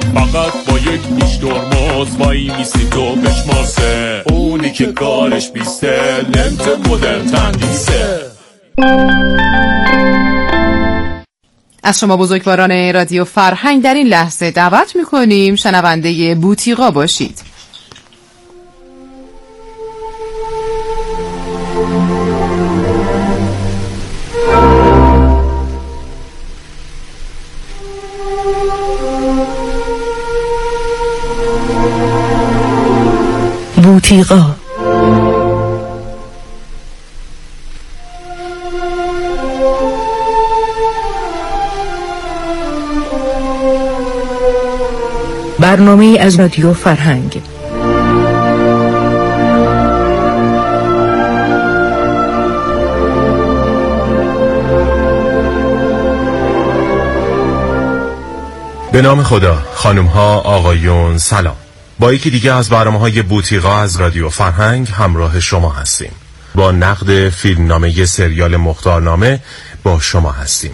فقط با یک نیش ترمز وای میسی تو بشماسه، اونی که کارش بیسته لنت مدرن تندیسه. از شما بزرگواران رادیو فرهنگ در این لحظه دعوت میکنیم شنونده بوتیقا باشید. بوتیقا برنامه از رادیو فرهنگ. به نام خدا. خانم ها، آقایون، سلام. با یکی دیگه از برنامه‌های بوتیقا از رادیو فرهنگ همراه شما هستیم. با نقد فیلمنامه سریال مختارنامه با شما هستیم.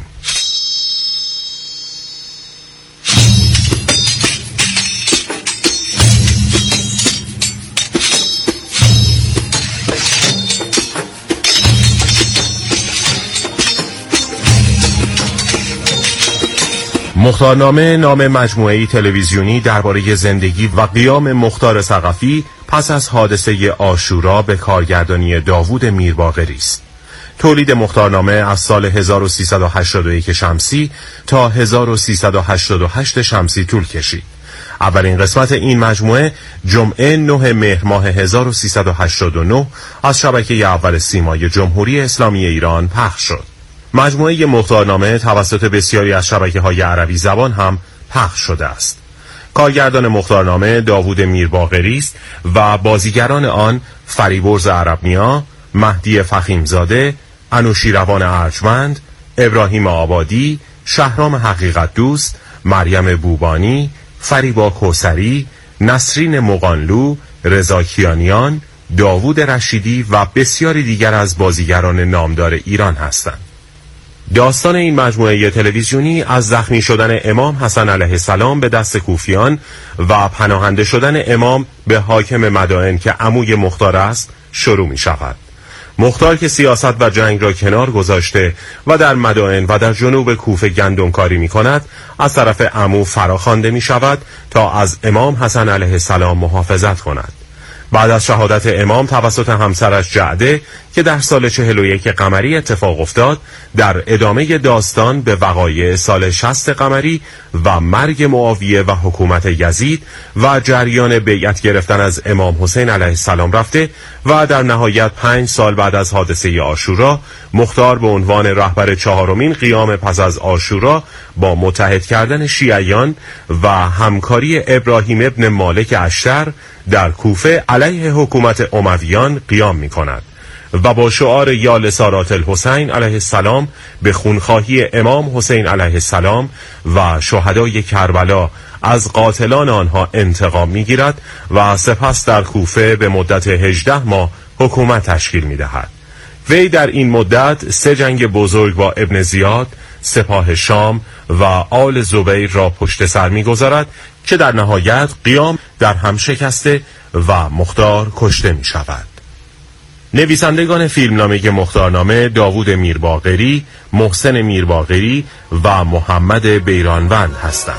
مختارنامه نام مجموعه‌ای تلویزیونی درباره زندگی و قیام مختار ثقفی پس از حادثه عاشورا به کارگردانی داوود میرباقری است. تولید مختارنامه از سال 1381 شمسی تا 1388 شمسی طول کشید. اولین قسمت این مجموعه جمعه 9 مهر ماه 1389 از شبکه اول سیمای جمهوری اسلامی ایران پخش شد. مجموعه مختارنامه توسط بسیاری از شبکه‌های عربی زبان هم پخش شده است. کارگردان مختارنامه داوود میرباقری است و بازیگران آن فریبرز عرب‌نیا، مهدی فخیمزاده، انوشیروان ارجمند، ابراهیم آبادی، شهرام حقیقت دوست، مریم بوبانی، فریبا کوثری، نسرین مقانلو، رضا کیانیان، داوود رشیدی و بسیاری دیگر از بازیگران نامدار ایران هستند. داستان این مجموعه تلویزیونی از زخمی شدن امام حسن علیه السلام به دست کوفیان و پناهنده شدن امام به حاکم مدائن که عموی مختار است شروع می شود. مختار که سیاست و جنگ را کنار گذاشته و در مدائن و در جنوب کوفه گندم کاری می کند، از طرف عمو فراخوانده می شود تا از امام حسن علیه السلام محافظت کند. بعد از شهادت امام توسط همسرش جعده که در سال 41 قمری اتفاق افتاد، در ادامه داستان به وقایع سال 60 قمری و مرگ معاویه و حکومت یزید و جریان بیعت گرفتن از امام حسین علیه السلام رفته و در نهایت 5 سال بعد از حادثه عاشورا مختار به عنوان رهبر 4مین قیام پس از عاشورا با متحد کردن شیعیان و همکاری ابراهیم ابن مالک اشتر در کوفه علیه حکومت امویان قیام می کند و با شعار یا لسارات الحسین علیه السلام به خونخواهی امام حسین علیه السلام و شهدای کربلا از قاتلان آنها انتقام می گیرد و سپس در کوفه به مدت 18 ماه حکومت تشکیل می دهد. وی در این مدت 3 جنگ بزرگ با ابن زیاد، سپاه شام و آل زبیر را پشت سر می گذارد که در نهایت قیام در هم شکسته و مختار کشته می شود. نویسندگان فیلمنامه مختارنامه داوود میرباقری، محسن میرباقری و محمد بیرانوند هستند.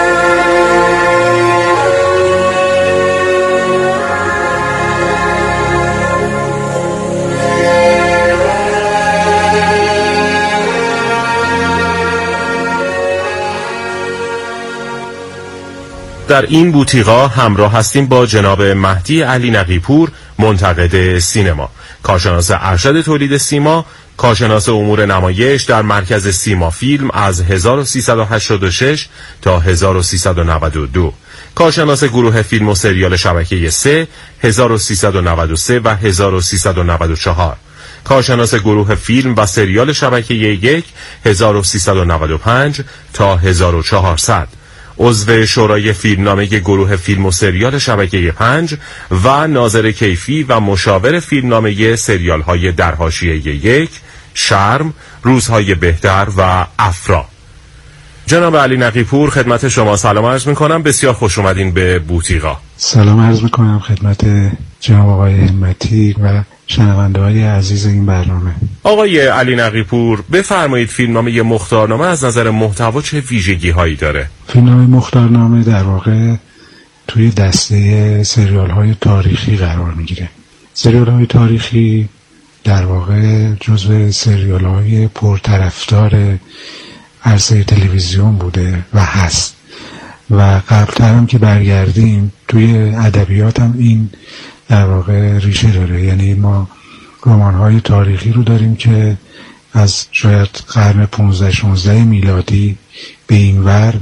در این بوتیقا همراه هستیم با جناب مهدی علی نقیپور، منتقد سینما، کارشناس ارشد تولید سیما، کارشناس امور نمایش در مرکز سیما فیلم از 1386 تا 1392، کارشناس گروه فیلم و سریال شبکه 3 1393 و 1394، کارشناس گروه فیلم و سریال شبکه 1 1395 تا 1400، عضو شورای فیلمنامه گروه فیلم و سریال شبکه 5 و ناظر کیفی و مشاور فیلمنامه سریال های در حاشیه 1، شرم، روزهای بهتر و افرا. جناب علی نقی‌پور خدمت شما سلام عرض میکنم. بسیار خوش اومدین به بوتیقا. سلام عرض میکنم خدمت جناب آقای همتی و شنونده های عزیز این برنامه. آقای علی نقی‌پور بفرمایید فیلمنامه مختارنامه از نظر محتوا چه ویژگی هایی داره؟ فیلمنامه مختارنامه در واقع توی دسته سریال های تاریخی قرار میگیره. سریال های تاریخی در واقع جزو سریال های پرطرفدار عرصه تلویزیون بوده و هست و قبلتر هم که برگردیم توی ادبیات هم این در واقع ریشه داره. یعنی ما رمان‌های تاریخی رو داریم که از شاید قرن 15-16 میلادی به اینور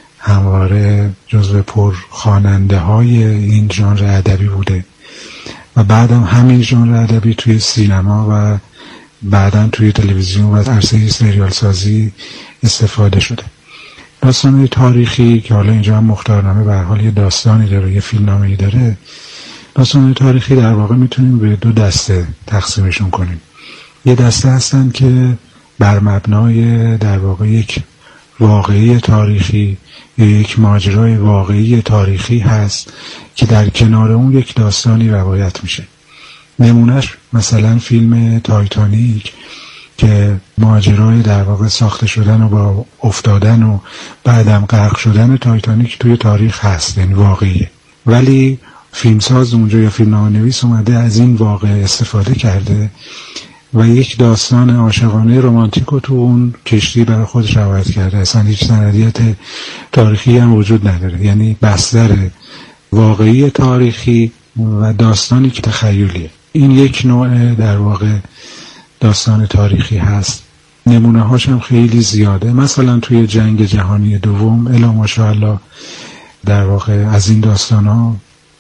همواره جزو پرخواننده های این ژانر ادبی بوده و بعدم همین ژانر ادبی توی سینما و بعداً توی تلویزیون و عرصه سریال سازی استفاده شده. داستان تاریخی که حالا اینجا هم مختارنامه به هر حال یه داستانی داره، یه فیلمنامه‌ای داره. داستان تاریخی در واقع میتونیم به دو دسته تقسیمشون کنیم. یه دسته هستن که بر مبنای در واقع یک واقعی تاریخی یا یک ماجرای واقعی تاریخی هست که در کنار اون یک داستانی روایت میشه. نمونهش مثلا فیلم تایتانیک که ماجرای در واقع ساخته شدن و با افتادن و بعدم غرق شدن تایتانیک توی تاریخ هست، یعنی واقعیه، ولی فیلمساز اونجا یا فیلمنامه‌نویس اومده از این واقع استفاده کرده و یک داستان عاشقانه رمانتیک رو تو اون کشتی برای خودش روایت کرده. اصلا هیچ سندیت تاریخی هم وجود نداره، یعنی بستر واقعی تاریخی و داستانی که تخیلیه. این یک نوع در واقع داستان تاریخی هست. نمونه هاش هم خیلی زیاده. مثلا توی جنگ جهانی دوم الی ماشاءالله در واقع از این داستان ها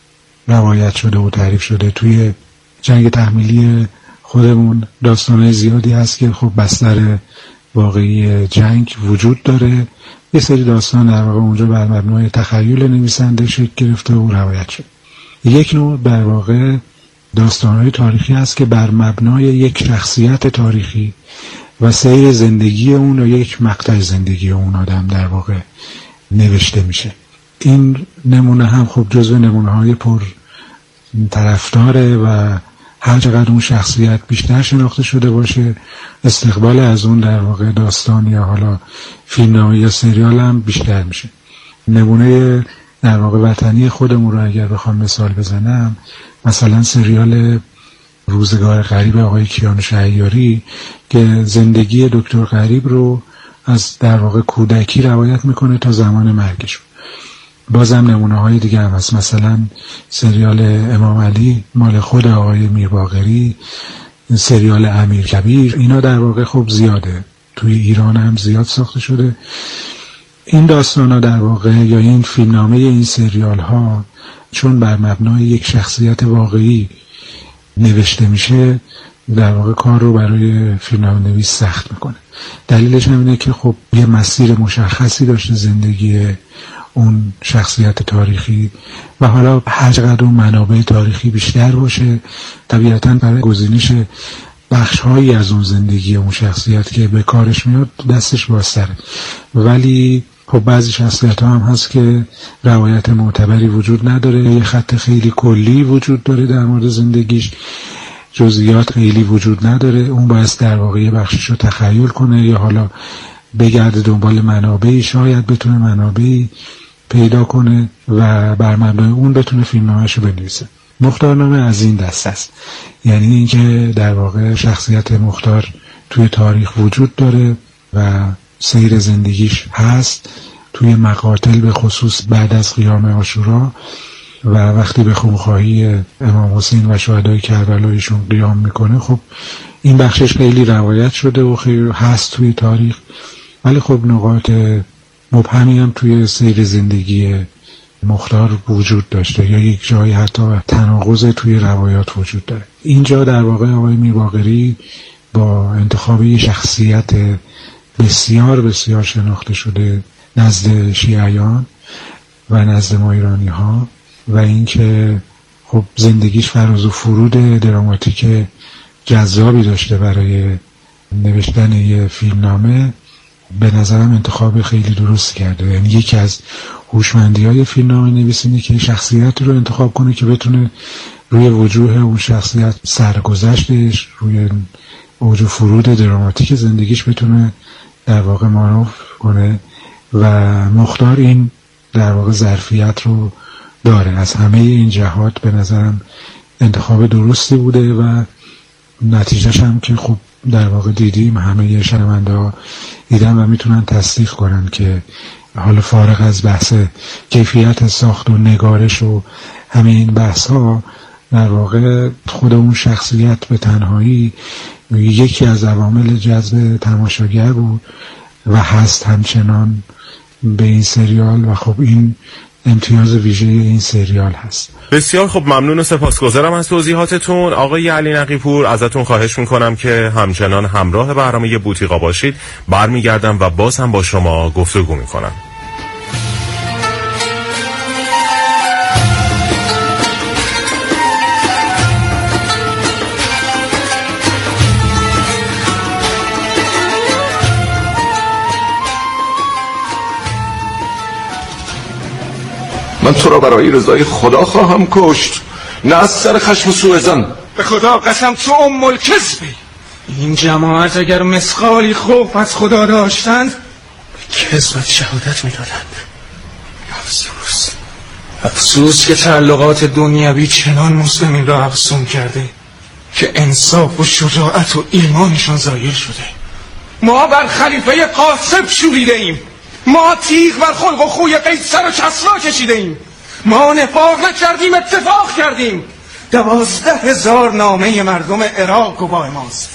روایت شده و تعریف شده. توی جنگ تحمیلی خودمون داستانه زیادی هست که خب بستر واقعی جنگ وجود داره. یه سری داستان در واقع اونجا بر مبنای تخیل نویسنده شکل گرفته و روایت شد. یک نوع در واقع داستان‌های تاریخی هست که بر مبنای یک شخصیت تاریخی و سیر زندگی اون و یک مقطع زندگی اون آدم در واقع نوشته میشه. این نمونه هم خب جزو نمونه‌های پر طرفداره و هر چقدر اون شخصیت بیشتر شناخته شده باشه استقبال از اون در واقع داستان یا حالا فیلمنامه یا سریال هم بیشتر میشه. نمونه در واقع وطنی خودمون رو اگر بخوام مثال بزنم، مثلا سریال روزگار غریب آقای کیانوش عیاری که زندگی دکتر غریب رو از در واقع کودکی روایت میکنه تا زمان مرگش. بازم نمونه های دیگه هم هست، مثلا سریال امام علی مال خود آقای میرباقری، سریال امیرکبیر، اینا در واقع خب زیاده، توی ایران هم زیاد ساخته شده. این داستان ها در واقع یا این فیلمنامه این سریال ها چون بر مبنای یک شخصیت واقعی نوشته میشه در واقع کار رو برای فیلمنامه نویس سخت میکنه. دلیلش هم اینه که خب یه مسیر مشخصی داشته زندگی اون شخصیت تاریخی و حالا هر چقدر اون منابع تاریخی بیشتر باشه طبیعتاً برای گزینش بخش‌هایی از اون زندگی اون شخصیت که به کارش میاد دستش بازتره. ولی خب بعضی شخصیت ها هم هست که روایت معتبری وجود نداره، یه خط خیلی کلی وجود داره در مورد زندگیش، جزئیات خیلی وجود نداره، اون باید در واقع بخشش رو تخیل کنه یا حالا بگرده دنبال منابعی، شاید بتونه منابعی پیدا کنه و بر مبنای اون بتونه فیلمنامه‌اش رو بنویسه. مختارنامه از این دست است، یعنی اینکه در واقع شخصیت مختار توی تاریخ وجود داره و سیر زندگیش هست توی مقاتل، به خصوص بعد از قیام عاشورا و وقتی به خونخواهی امام حسین و شهدای کربلا ایشون قیام میکنه. خب این بخشش خیلی روایت شده و خیلی هست توی تاریخ، ولی خب نقاط مبهمی هم توی سیر زندگی مختار وجود داشته یا یک جایی حتی تناقض توی روایات وجود داره. اینجا در واقع آقای میرباقری با انتخاب یک شخصیت بسیار بسیار شناخته شده نزد شیعیان و نزد ما ایرانی ها و اینکه خب زندگیش فراز و فرود دراماتیک جذابی داشته برای نوشتن یه فیلمنامه، به نظرم انتخاب خیلی درست کرده. یعنی یکی از هوشمندی‌های فیلمنامه نویس اینه که شخصیت رو انتخاب کنه که بتونه روی وجوه اون شخصیت سرگذشتش، روی اوج و فرود دراماتیک زندگیش بتونه در واقع مانور کنه و مختار این در واقع ظرفیت رو داره. از همه این جهات به نظرم انتخاب درستی بوده و نتیجهش هم که خب در واقع دیدیم، همه شنونده ها دیدن و میتونن تصدیق کنن که حالا فارغ از بحث کیفیت ساخت و نگارش و همه این بحث ها، در واقع خود اون شخصیت به تنهایی یکی از عوامل جذب تماشاگر بود و هست همچنان به این سریال و خب این امتیاز ویژه این سریال هست. بسیار خب، ممنون و سپاسگزارم از توضیحاتتون. آقای علی نقی‌پور، ازتون خواهش میکنم که همچنان همراه برنامه بوتیقا باشید. برمیگردم و باز هم با شما گفتگو میکنم. من تو را برای رضای خدا خواهم کشت، نه از سر خشم و سوءظن. به خدا قسم تو الکذبی. این جماعت اگر مثقالی خوف از خدا داشتند به کذبت شهادت میدادند. افسوس که تعلقات دنیوی چنان مسلمین را افسون کرده که انصاف و شجاعت و ایمانشان زایل شده. ما بر خلیفه قاسب شوریده ایم، ما تیغ بر خلق و خوی قیصر و کسری کشیده ایم، ما نفاق نکردیم، اتفاق کردیم. 12,000 نامه مردم عراق گواه ماست.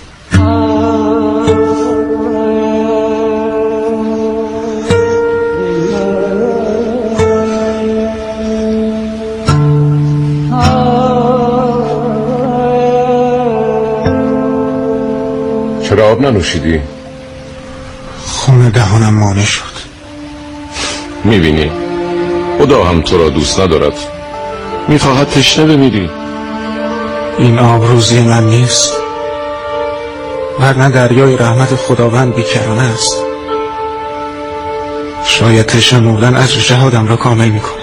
چرا آب ننوشیدی؟ خون دهانم مانع شد. میبینی خدا هم تو را دوست ندارد، میخواهد تشنه بمیری. این آب روزی من نیست، ورنه دریای رحمت خداوند بیکرانه است. شاید تشنه مردن اجر جهادم را کامل میکند.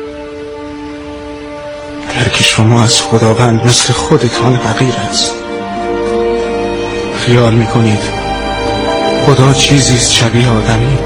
اگر که شما از خداوند مثل خودتان حقیر است، خیال میکنید خدا چیزی است شبیه آدمی؟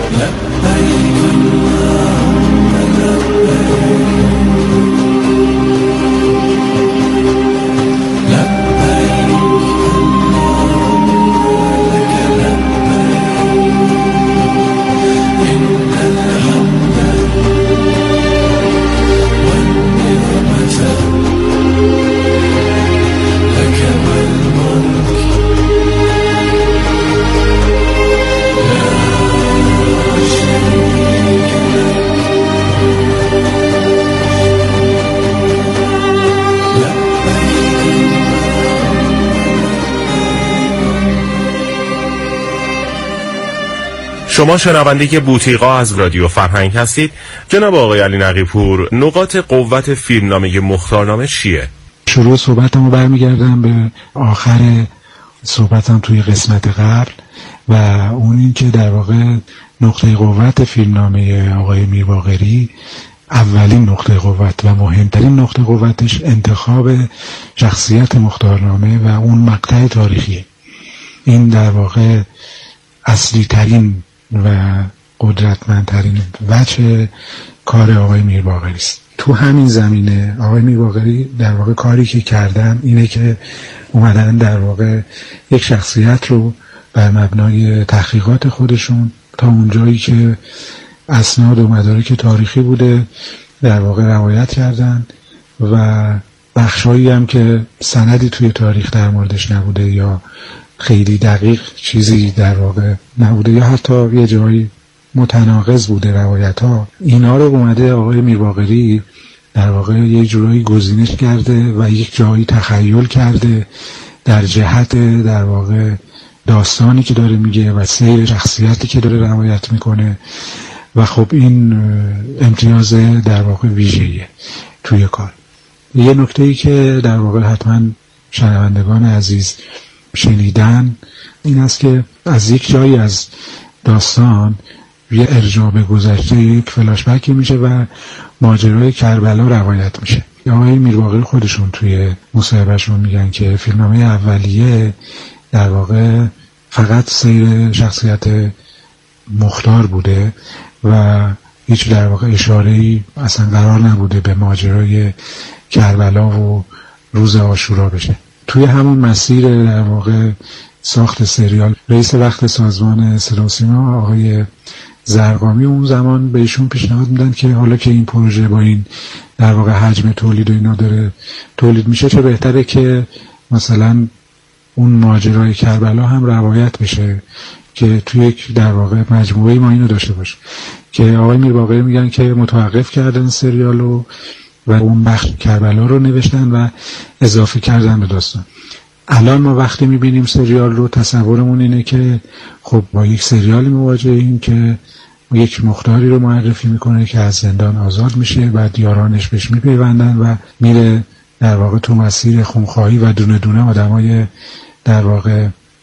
شما شنونده بوتیقا از رادیو فرهنگ هستید. جناب آقای علی نقی‌پور، نقاط قوت فیلمنامه مختارنامه چیه؟ شروع صحبتم رو برمیگردم به آخر صحبتم توی قسمت قبل و اون این که در واقع نقطه قوت فیلمنامه آقای میرباقری، اولین نقطه قوت و مهمترین نقطه قوتش انتخاب شخصیت مختارنامه و اون مقطع تاریخی. این در واقع اصلی ترین و قدرتمندترین وجه کار آقای میرباقری است. تو همین زمینه آقای میرباقری در واقع کاری که کردن اینه که اومدن در واقع یک شخصیت رو بر مبنای تحقیقات خودشون تا اونجایی که اسناد و مدارک تاریخی بوده در واقع روایت کردن و بخشایی هم که سندی توی تاریخ در موردش نبوده یا خیلی دقیق چیزی در واقع نبوده یا حتی یه جایی متناقض بوده روایت ها، اینا رو اومده آقای میرباقری در واقع یه جورایی گزینش کرده و یک جایی تخیل کرده در جهت در واقع داستانی که داره میگه و سیر شخصیتی که داره روایت میکنه و خب این امتیاز در واقع ویژه‌ایه توی کار. یه نکته‌ای که در واقع حتما شنوندگان عزیز شنیدن این است که از یک جایی از داستان یه ارجاع به گذشته، یک فلاشبکی میشه و ماجرای کربلا روایت میشه. آقای میرباقری خودشون توی مصاحبهشون میگن که فیلمنامه اولیه در واقع فقط سیر شخصیت مختار بوده و هیچ در واقع اشاره‌ای اصلا قرار نبوده به ماجرای کربلا و روز عاشورا بشه. توی همون مسیر در واقع ساخت سریال، رئیس وقت سازمان صدا و سیما آقای زرقامی اون زمان به ایشون پیشنهاد میدن که حالا که این پروژه با این در واقع حجم تولید و اینا داره تولید میشه، چه بهتره که مثلا اون ماجرای کربلا هم روایت بشه که توی یک در واقع مجموعه ما اینو داشته باشه. که آقای میرباقری میگن که متوقف کردن سریالو و اون بخش کربلا رو نوشتن و اضافه کردن به داستان. الان ما وقتی میبینیم سریال رو، تصورمون اینه که خب با یک سریالی مواجهیم که یک مختاری رو معرفی میکنه که از زندان آزاد میشه، بعد یارانش بهش میپیوندن و میره در واقع تو مسیر خونخواهی و دونه دونه آدمای در واقع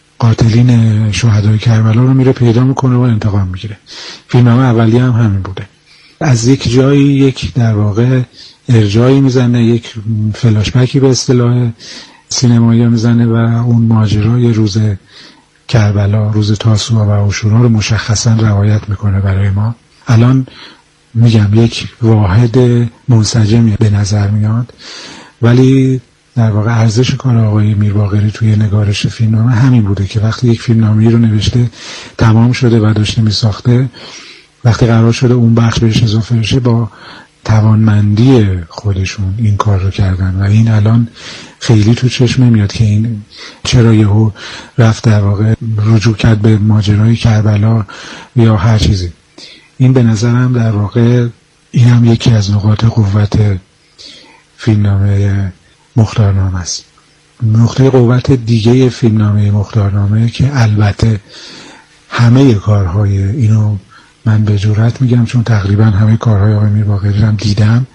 قاتلین شهدای کربلا رو میره پیدا میکنه و انتقام میگیره. فیلمنامه اولیه هم همین بوده. از یک جایی یک در واقع ارجایی میزنه، یک فلاشبکی به اصطلاح سینمایی میزنه و اون ماجرای روز کربلا، روز تاسوعا و عاشورا رو مشخصا روایت میکنه برای ما. الان میگم یک واحد منسجمی به نظر میاد، ولی در واقع ارزش کار آقای میرباقری توی نگارش فیلمنامه همین بوده که وقتی یک فیلمنامه رو نوشته تمام شده و داشته میساخته، وقتی قرار شده اون بخش بهش اضافه بشه، با توانمندی خودشون این کار رو کردن و این الان خیلی تو چشم نمیاد که این چرا یهو رفت در واقع رجوع کرد به ماجرای کربلا یا هر چیزی. این به نظرم در واقع این هم یکی از نقاط قوت فیلمنامه مختارنامه است. نقطه قوت دیگه فیلمنامه مختارنامه که البته همه کارهای اینو من به جرئت میگم چون تقریبا همه کارهای آقای میرباقری هم دیدم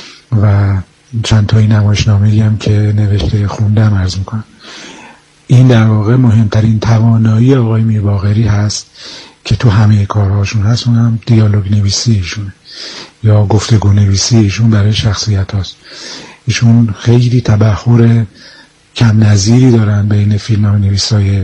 و چند تایی نمایشنامه‌ای هم که نوشته خوندم عرض میکنم، این در واقع مهمترین توانایی آقای میرباقری هست که تو همه کارهاشون هست، اونم دیالوگ نویسی ایشونه یا گفتگو نویسی ایشون برای شخصیت هاست. ایشون خیلی تبحر کم نظیری دارن بین فیلمنامه نویسای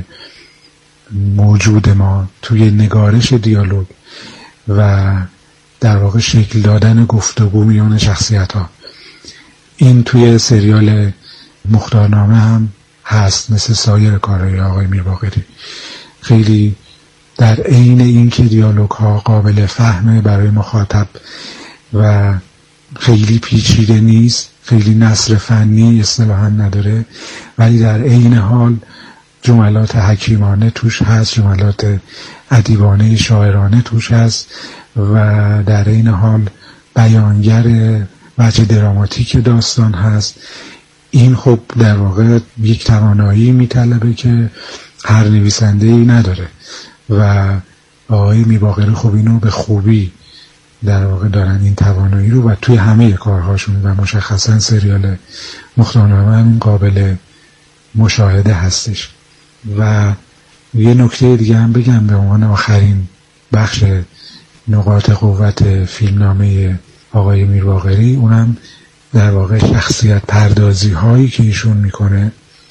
موجود ما توی نگارش دیالوگ و در واقع شکل دادن گفتگو میان شخصیت ها. این توی سریال مختارنامه هم هست، مثل سایر کارهای آقای میرباقری. خیلی در عین این که دیالوگ ها قابل فهمه برای مخاطب و خیلی پیچیده نیست، خیلی نثر فنی اصطلاحاً نداره، ولی در عین حال جملات حکیمانه توش هست، جملات ادیبانه شاعرانه توش هست و در این حال بیانگر وجه دراماتیک داستان هست. این خب در واقع یک توانایی میطلبه که هر نویسنده‌ای نداره و آقای میرباقری خب اینو به خوبی در واقع دارن این توانایی رو و توی همه کارهاشون و مشخصا سریال مختارنامه هم قابل مشاهده هستش. و یه نکته دیگه هم بگم به عنوان آخرین بخش نقاط قوت فیلمنامه آقای میرباقری، اونم در واقع شخصیت پردازی هایی که ایشون میکنه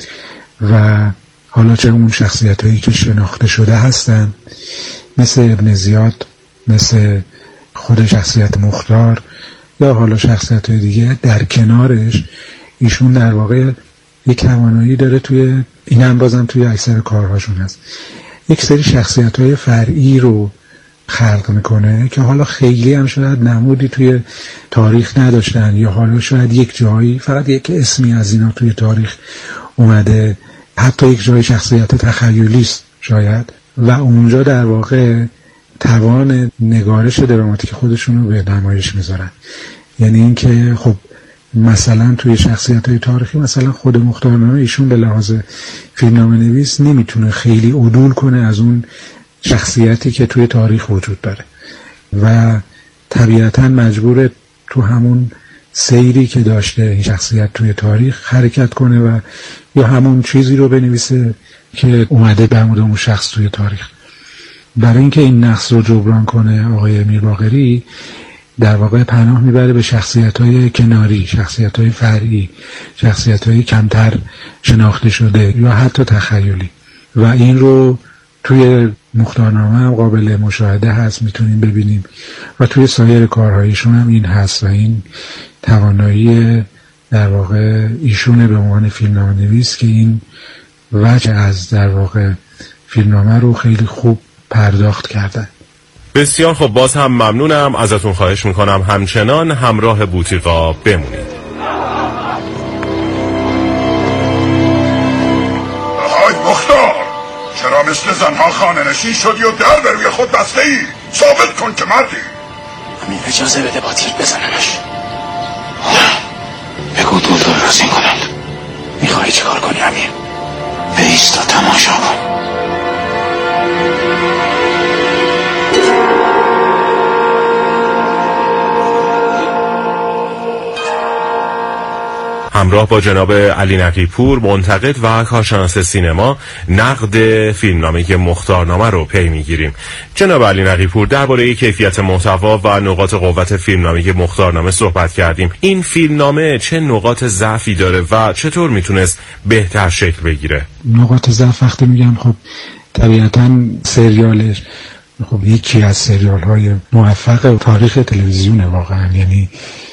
و حالا چه اون شخصیت هایی که شناخته شده هستن مثل ابن زیاد، مثل خود شخصیت مختار یا حالا شخصیت های دیگه، در کنارش ایشون در واقع یک توانایی داره توی این هم بازم توی اکثر کارهاشون هست، یک سری شخصیت های فرعی رو خلق میکنه که حالا خیلی هم شاید نمودی توی تاریخ نداشتن یا حالا شاید یک جایی فقط یک اسمی از اینا توی تاریخ اومده، حتی یک جای شخصیت تخیلیست شاید، و اونجا در واقع توان نگارش دراماتیک خودشون رو به نمایش میذارن. یعنی اینکه خب مثلا توی شخصیت‌های تاریخی مثلا خود مختارنامه ایشون به لحاظ فیلمنامه نویس نمیتونه خیلی عدول کنه از اون شخصیتی که توی تاریخ وجود داره و طبیعتاً مجبور تو همون سیری که داشته این شخصیت توی تاریخ حرکت کنه و یا همون چیزی رو بنویسه که اومده در مورد اون شخص توی تاریخ. برای اینکه این نقص رو جبران کنه آقای میرباقری در واقع پناه میبره به شخصیت‌های کناری، شخصیت‌های فرعی، شخصیت‌های کمتر شناخته شده یا حتی تخیلی، و این رو توی مختارنامه هم قابل مشاهده هست، میتونیم ببینیم، و توی سایر کارهایشون هم این هست و این توانایی در واقع ایشونه به عنوان فیلمنامه‌نویس که این وجه از در واقع فیلمنامه رو خیلی خوب پرداخت کردن. بسیار خب، باز هم ممنونم ازتون. خواهش میکنم همچنان همراه بوتیقا بمونید. های مختار، چرا مثل زنها خانه نشین شدی و در بر روی خود بسته ای؟ ثابت کن که مردی. همین اجازه بده با تیر بزنمش. بگو دور رازین کنند. میخوایی چه کار کنی همین؟ به ایستا تماشا کن. همراه با جناب علی نقی‌پور، منتقد و کارشناس سینما، نقد فیلمنامه مختارنامه رو پی میگیریم. جناب علی نقی‌پور، درباره کیفیت محتوا و نقاط قوت فیلمنامه مختارنامه صحبت کردیم. این فیلمنامه چه نقاط ضعفی داره و چطور میتونست بهتر شکل بگیره؟ نقاط ضعف وقتی میگم خب طبیعتاً سریالش خب یکی از سریال‌های موفق تاریخ تلویزیونه واقعاً، یعنی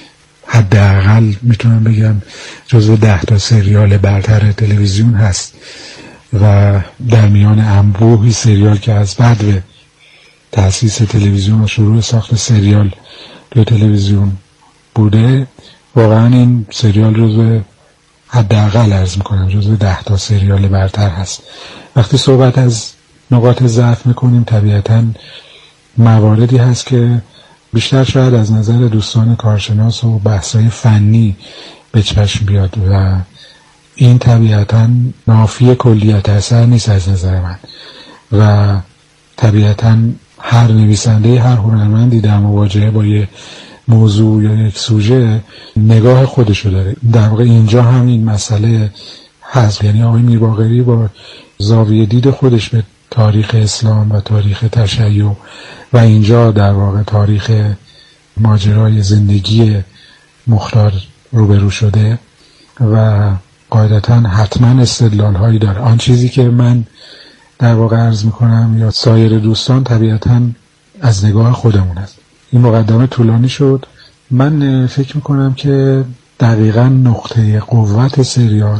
حداقل میتونم بگم جزو 10 سریال برتر تلویزیون هست و در میان انبوهی سریال که از بعد تأسیس تلویزیون و شروع ساخت سریال در تلویزیون بوده، واقعا این سریال جزو حداقل عرض میکنم جزو 10 سریال برتر هست. وقتی صحبت از نقاط ضعف میکنیم طبیعتاً مواردی هست که بیشتر شاید از نظر دوستان کارشناس و بحث‌های فنی به چشم بیاد و این طبیعتاً نافی کلیت اثر نیست از نظر من، و طبیعتاً هر نویسنده، هر هنرمندی در مواجهه با یه موضوع یا یک سوژه نگاه خودشو داره. در واقع اینجا هم این مسئله هست، یعنی آقای میرباقری با زاویه دید خودش به تاریخ اسلام و تاریخ تشیع و اینجا در واقع تاریخ ماجرای زندگی مختار روبرو شده و قاعدتاً حتما استدلال هایی داره. آن چیزی که من در واقع عرض میکنم یا سایر دوستان طبیعتاً از نگاه خودمون است. این مقدمه طولانی شد. من فکر میکنم که دقیقاً نقطه قوت سریال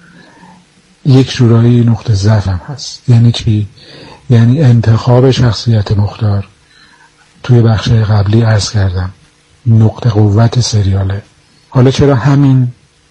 یک جورایی نقطه ضعف هم هست. یعنی چی؟ یعنی انتخاب شخصیت مختار. توی بخش قبلی عرض کردم نقطه قوت سریاله. حالا چرا همین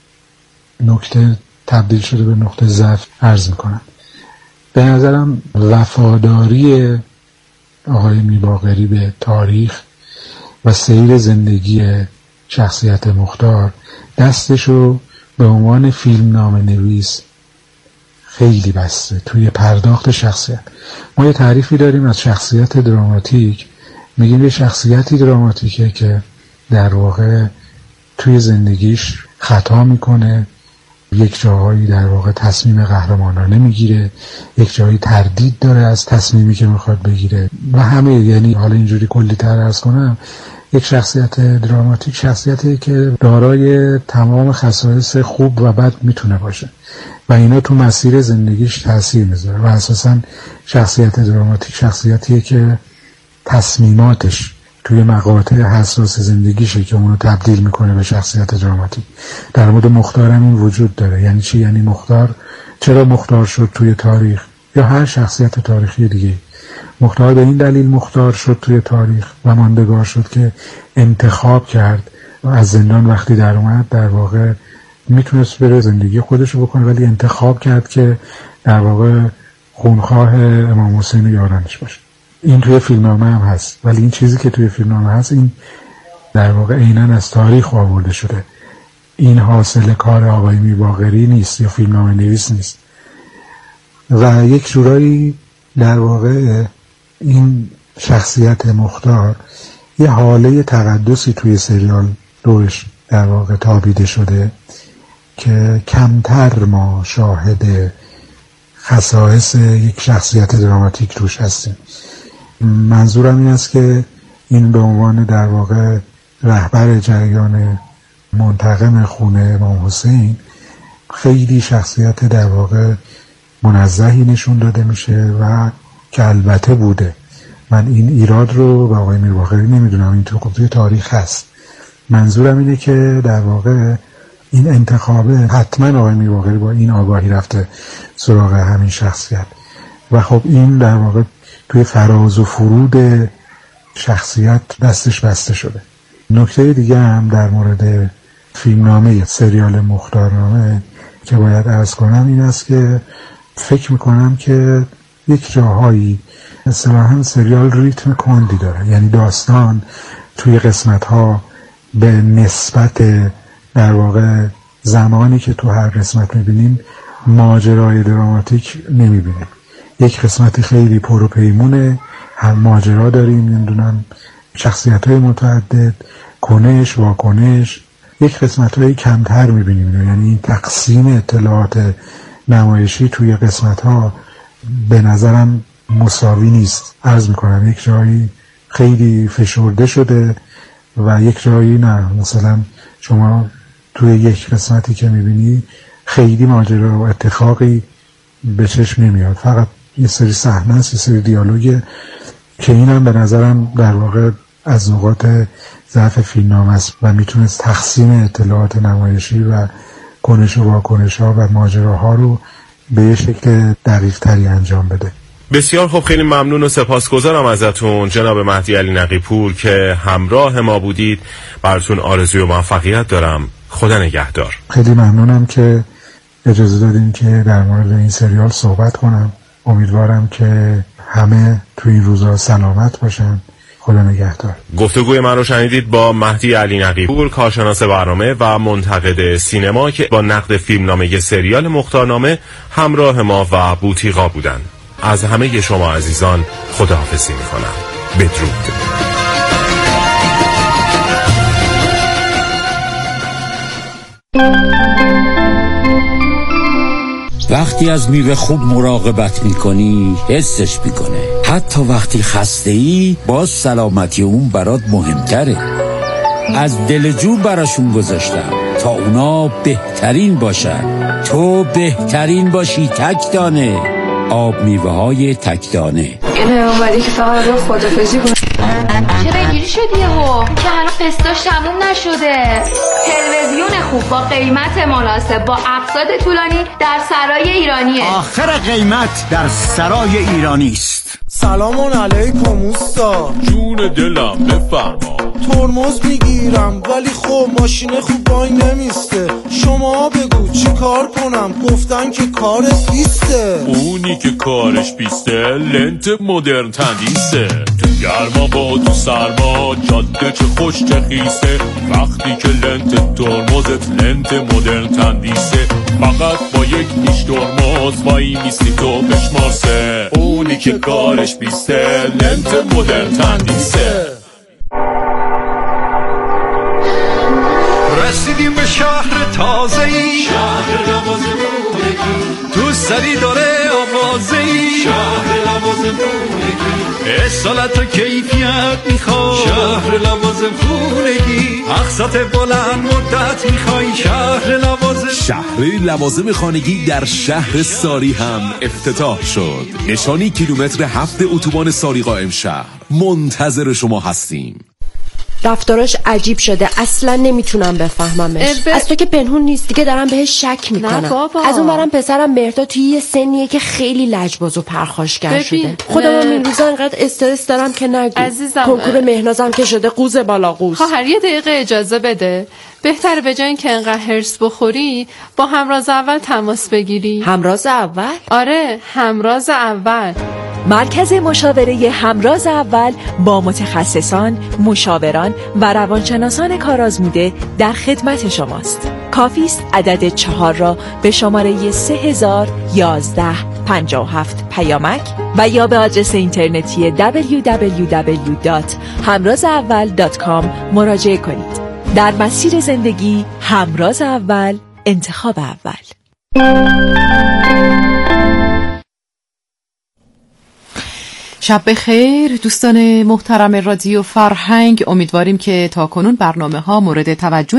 نکته تبدیل شده به نقطه ضعف عرض میکنم. به نظرم وفاداری آقای میرباقری به تاریخ و سیر زندگی شخصیت مختار دستشو به عنوان فیلمنامه نویس خیلی بسته توی پرداخت شخصیت. ما یه تعریفی داریم از شخصیت دراماتیک، میگیم یه شخصیتی دراماتیکه که در واقع توی زندگیش خطا میکنه، یک جاهایی در واقع تصمیم قهرمانانه میگیره، یک جایی تردید داره از تصمیمی که میخواد بگیره و همه. یعنی حالا اینجوری کلی تر عرض کنم، یک شخصیت دراماتیک شخصیتی که دارای تمام خصایص خوب و بد میتونه باشه و اینا تو مسیر زندگیش تأثیر میذاره و اساساً شخصیت دراماتیک شخصیتیه که تصمیماتش توی مقاطع حساس زندگیشه که اونو تبدیل میکنه به شخصیت دراماتیک. در مورد مختار هم این وجود داره. یعنی چی؟ یعنی مختار چرا مختار شد توی تاریخ یا هر شخصیت تاریخی دیگه؟ مختار به این دلیل مختار شد توی تاریخ و ماندگار شد که انتخاب کرد و از زندان وقتی در اومد در واقع میتونست بره زندگی خودشو بکنه، ولی انتخاب کرد که در واقع خونخواه امام حسین یارانش باشه. این توی فیلمنامه هم هست، ولی این چیزی که توی فیلمنامه هست این در واقع عیناً از تاریخ آورده شده. این حاصل کار آقای میرباقری نیست یا فیلمنامه نویس نیست و یک جورایی در واقع این شخصیت مختار یه حاله تقدسی توی سریال دورش در واقع تابیده شده که کمتر ما شاهد خصائص یک شخصیت دراماتیک روش هستیم. منظورم این است که این به عنوان در واقع رهبر جریان منتقم خون امام حسین خیلی شخصیت در واقع منزهی نشون داده میشه و که البته بوده. من این ایراد رو به آقای میرباقری نمیدونم، این توی تاریخ هست. منظورم اینه که در واقع این انتخابه حتما آقای میرباقری با این آگاهی رفته سراغ همین شخصیت و خب این در واقع توی فراز و فرود شخصیت دستش بسته شده. نکته دیگه هم در مورد فیلمنامه سریال مختارنامه که باید عرض کنم این است که فکر میکنم که یک جاهایی اصطلاحاً سریال ریتم کندی داره، یعنی داستان توی قسمت‌ها به نسبت در واقع زمانی که تو هر قسمت میبینیم ماجرای دراماتیک نمیبینیم. یک قسمت خیلی پر و پیمونه، هم ماجرا داریم، نمیدونم شخصیت‌های متعدد، کنش واکنش. یک قسمت‌های کمتر میبینیم، یعنی این تقسیم اطلاعات نمایشی توی قسمت‌ها به نظرم مساوی نیست. عرض میکنم یک جایی خیلی فشرده شده و یک جایی نه. مثلا شما توی یک قسمتی که میبینی خیلی ماجرا و اتفاقی به چشم نمیاد، فقط یه سری صحنه است، یه سری دیالوگه که اینم به نظرم در واقع از نقاط ضعف فیلمنامه است و میتونه تقسیم اطلاعات نمایشی و کنش و واکنش ها و ماجراها رو به یه شکل دقیق تری انجام بده. بسیار خوب، خیلی ممنون و سپاسگزارم ازتون جناب مهدی علی نقی‌پور که همراه ما بودید. براتون آرزوی و موفقیت دارم. خدا نگهدار. خیلی ممنونم که اجازه دادین که در مورد این سریال صحبت کنم. امیدوارم که همه تو این روزها سلامت باشن. خدا نگهدار. گفتگوی من رو شنیدید با مهدی علی نقی‌پور، کارشناس برنامه و منتقد سینما که با نقد فیلمنامه سریال مختارنامه همراه ما و بوتیقا بودن. از همه شما عزیزان خداحافظی میکنم. بدرود. وقتی از میوه خوب مراقبت میکنی حسش میکنه. حتی وقتی خسته‌ای باز سلامتی اون برات مهمتره. از دلجو براشون گذاشتم تا اونا بهترین باشن. تو بهترین باشی. تکدانه آب میوه های تکدانه. اینه اومدی که فقط رو خدافزی کنه. چرا اینجوری شدی یهو؟ که هنوز قسطاش تموم نشده. تلویزیون خوب با قیمت مناسب با اقساط طولانی در سرای ایرانیه. آخر قیمت در سرای ایرانی است. سلام علیکم اوستا. جون دلم بفرما. ترمز میگیرم ولی خب ماشین خوب وای نمیسته. شما بگو چی کار کنم؟ گفتن که کارت بیسته. اونی که کارش بیسته لنت مدرن تندیسه. تو گرما با تو سرما جاده چه خوش چه خیسه. وقتی که لنت ترمزت لنت مدرن تندیسه. فقط با یک نیش ترمز وای میستی تو بشماسه. اونی که کارش بیسته لنت مدرن تندیسه. رسیدیم به شهر تازه‌ای، شهر لوازمونگی، تو سری داره آوازه‌ای، شهر لوازمونگی، اصالت و کیفیت میخوای، شهر لوازمونگی، اقساط بلند مدت میخوای، شهر لوازم. شهر لوازم خانگی در شهر ساری هم افتتاح شد. نشانی کیلومتر 7 اتوبان ساری قائم شهر. منتظر شما هستیم. رفتاراش عجیب شده، اصلا نمیتونم بفهممش. از تو که پنهون نیست دیگه دارم بهش شک میکنم. از اون برم پسرم مهرداد توی یه سنیه که خیلی لجباز و پرخاشگر شده. خودم این روزا انقدر استرس دارم که نگو. عزیزم کنکور مهنازم که شده قوز بالا قوز. خواهر یه دقیقه اجازه بده. بهتره به جای اینکه انقدر هرس بخوری با همراز اول تماس بگیری. همراز اول؟ آره، همراز اول. مرکز مشاوره همراز اول با متخصصان، مشاوران و روانشناسان کارآزموده در خدمت شماست. کافی است عدد 4 را به شماره 301157 پیامک و یا به آدرس اینترنتی www.hamrazaawal.com مراجعه کنید. در مسیر زندگی همراز اول، انتخاب اول. شب بخیر دوستان محترم رادیو فرهنگ، امیدواریم که تاکنون برنامه ها مورد توجه